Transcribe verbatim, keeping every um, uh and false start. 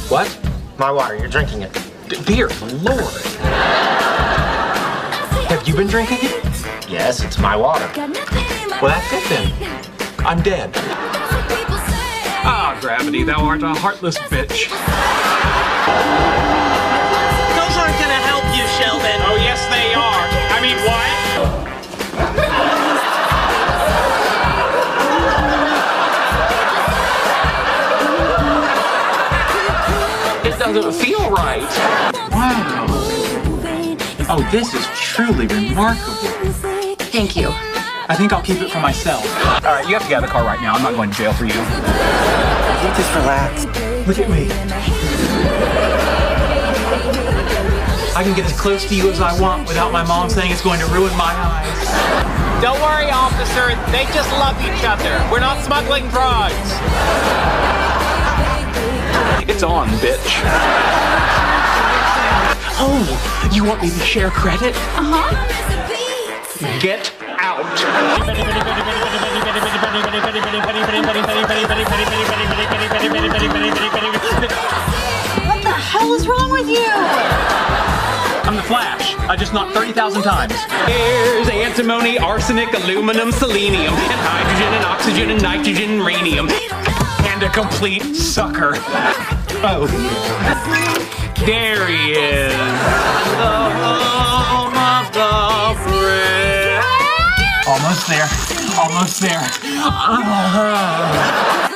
What? My water, you're drinking it. D dear Lord. Have you been drinking it? Yes, it's my water. Well, that's it then. I'm dead. Ah, Gravity, thou art a heartless bitch. Those aren't gonna help you, Sheldon. Oh, yes, they are. I mean, what? It doesn't feel right. Wow. Oh, this is truly remarkable. Thank you. I think I'll keep it for myself. All right, you have to get out of the car right now. I'm not going to jail for you. You just relax. Look at me. I can get as close to you as I want without my mom saying it's going to ruin my eyes. Don't worry, officer. They just love each other. We're not smuggling drugs. It's on, bitch. Oh, you want me to share credit? Uh-huh. Get out. What the hell is wrong with you? I'm the Flash. I just knocked thirty thousand times. There's antimony, arsenic, aluminum, selenium, and hydrogen, and oxygen, and nitrogen, and radium. And a complete sucker. Oh. There he is. The home of the brave. Almost there. Almost there. Uh,